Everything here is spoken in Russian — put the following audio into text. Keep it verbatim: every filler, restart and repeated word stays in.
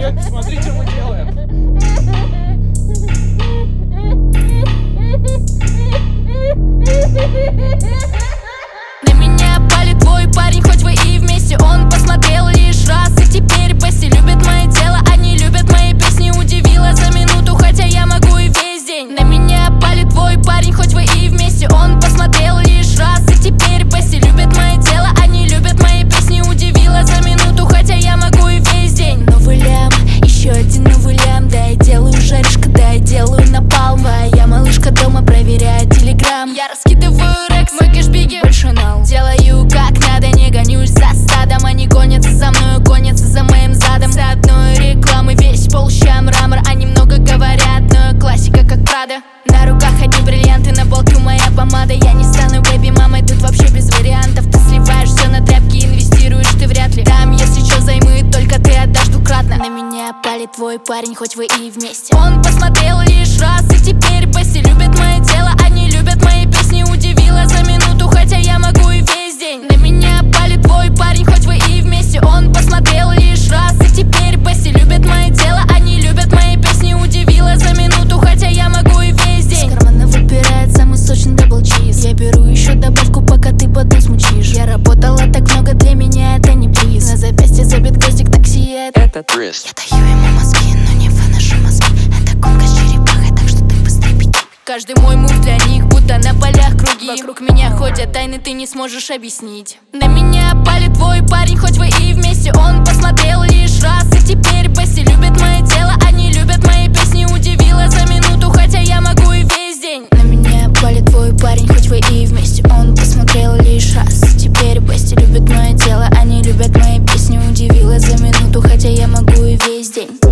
Смотри, что мы делаем. На меня палит твой парень, хоть вы и вместе. Он посмотрел лишь раз, и теперь баси. Любит мое тело, они любят мои песни. Удивила за минуту, хотя я могу и весь день. На меня палит твой парень, хоть вы и вместе. Он посмотрел лишь раз, и теперь баси. Любит мое тело, они любят мои песни. Удивила за минуту, хотя я могу и весь день. Новый лям, еще один новый лям. Да, я делаю жаришка, да, я делаю напалм. Моя малышка дома проверяет телеграм. Я раскидываю рекс, мой кэшбиги больше нал. Делаю как надо, не гонюсь за стадом. Они гонятся за мною, гонятся за моим задом. За одной рекламы весь пол ща мрамор. Они много говорят, но классика как Прада. На руках одни бриллианты, на полке моя помада. Я не стану бэби-мамой, тут вообще без вариантов. Ты сливаешь все на тряпки, инвестируешь ты вряд ли. Там, если что, займы, только ты отдашь двукратно. На меня палит твой парень, хоть вы и вместе. Он посмотрел лишь раз, и теперь баси. Любит мое тело, они любят мои песни. Удивила за минуту, хотя я могу и весь день. На меня палит твой парень, хоть вы и вместе. Он посмотрел лишь раз, и теперь баси. Любит мое тело, они любят мои песни. Удивила за минуту, хотя я могу и весь день. С кармана выпирает самый сочный дабл чиз. Я беру еще добавку, пока ты потом смучишь. Я работала так много, для меня это не приз. На запястье забит гвоздик, так сияет. Это приз. Я даю ему мозги, но не выношу мозги. Это гонка с черепахой, так что ты быстрее беги. Каждый мой мув для них, будто на полях круги. Вокруг меня ходят тайны, ты не сможешь объяснить. На меня палит твой парень, хоть вы и вместе. Он посмотрел лишь раз, и теперь баси. Любит мое тело, они любят мои песни. Удивила за минуту, хотя я могу и весь день. На меня палит твой парень, хоть вы и вместе. Он посмотрел лишь раз, и теперь баси. Любит мое тело, они любят мои песни. Удивила за минуту, хотя я могу и весь день.